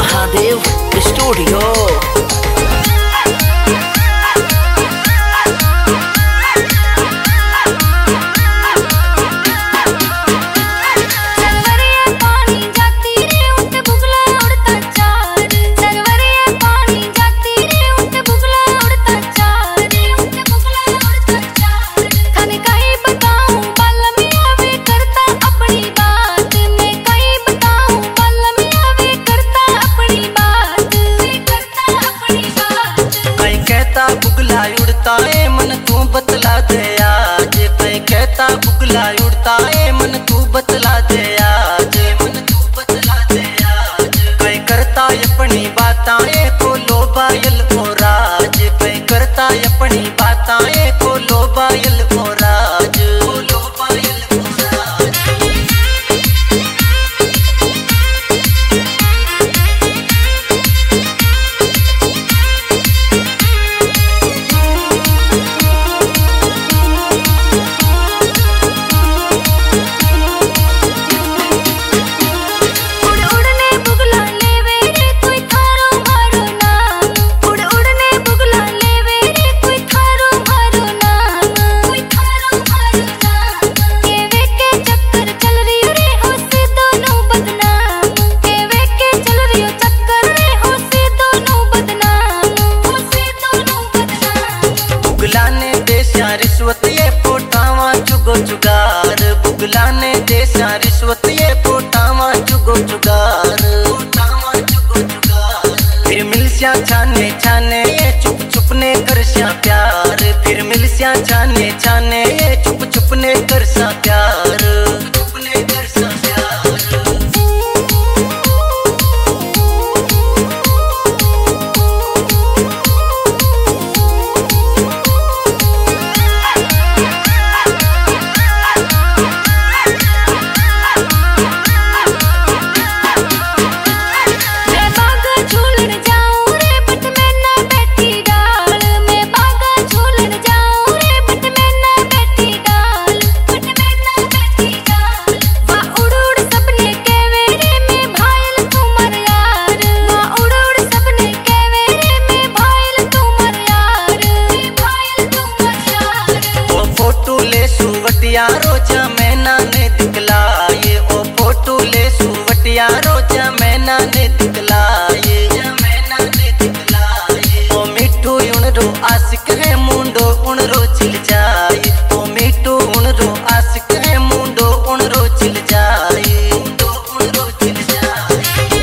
Mahadev studio. बुगला उड़ता है मन तू बतला दे आज, मैं कहता बुगला उड़ता है मन तू बतला दे आज, मन तू बतला दे आज। मैं करता अपनी बाताएं को लो बायल को राज, मैं करता अपनी बाताएं को लो बायल को राज, को लो बायल को राज। रिश्वत ये पोटावा चुगो चुगार, बुगलाने देशा रिश्वत ये पोटावा चुगो चुगार, पोटावा चुगो चुगार। फिर मिलस्या छाने छाने ये चुप चुप ने करस्या प्यार, फिर मिलस्या छाने छाने ये चुप चुप ने करसा प्यार, चुप ने करसा प्यार। रोजा मैना ने दिखलाए ओ फोटो ले सुवटिया, रोजा मैना ने दिखलाए, मैना ने दिखलाए। ओ मिठू उन रो आशिक है मुंडो उन रो चिल जाए, ओ मिठू उन रो आशिक है मुंडो उन रो चिल जाए, मुंडो उन रो चिल जाए।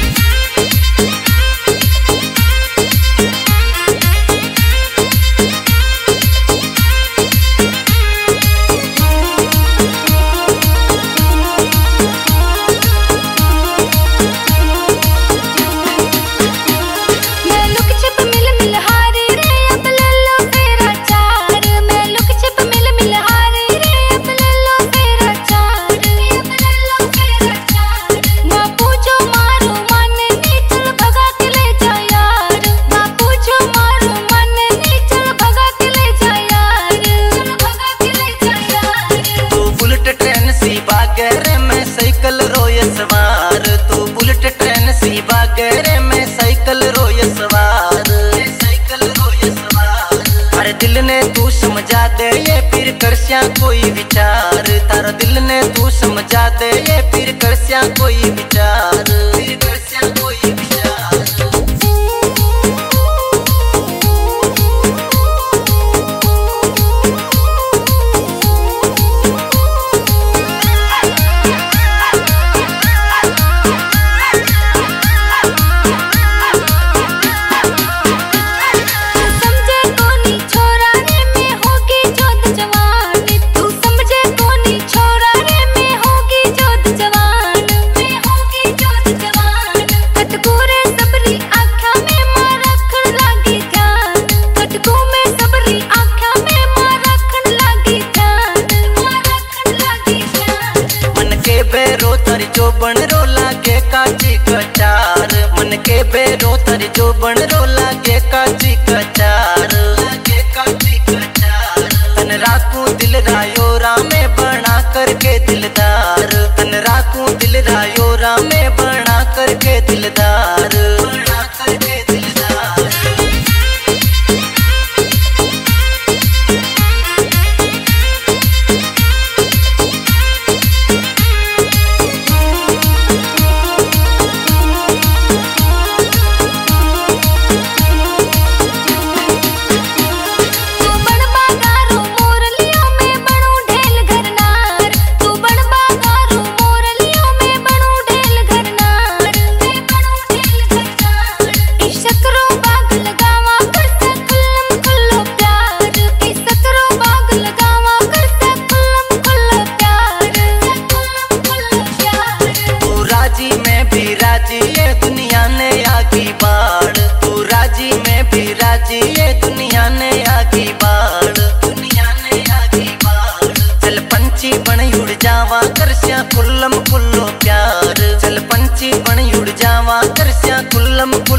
मैं साइकिल रोय सवार, तू बुलेट ट्रेन सी बागरे में साइकिल रोय सवार, साइकिल रोय सवार। हर दिल ने तू समझा दे ये फिर करस्या कोई विचार, तारा दिल ने तू समझा दे ये फिर करस्या कोई विचार, फिर करस्या कोई विचार। जो बन रो लागे काची कचार, मन के बेरो तर जो बन रो लागे काची कचार, लागे काची कचार। तन राखू दिल रायो रामे बना करके दिलदार, तन राखू दिल रायो रामे बना करके दिलदार। जावा करस्या खुल्लो प्यार चल पंछी बन उड़ जावा करस्या खुल्लो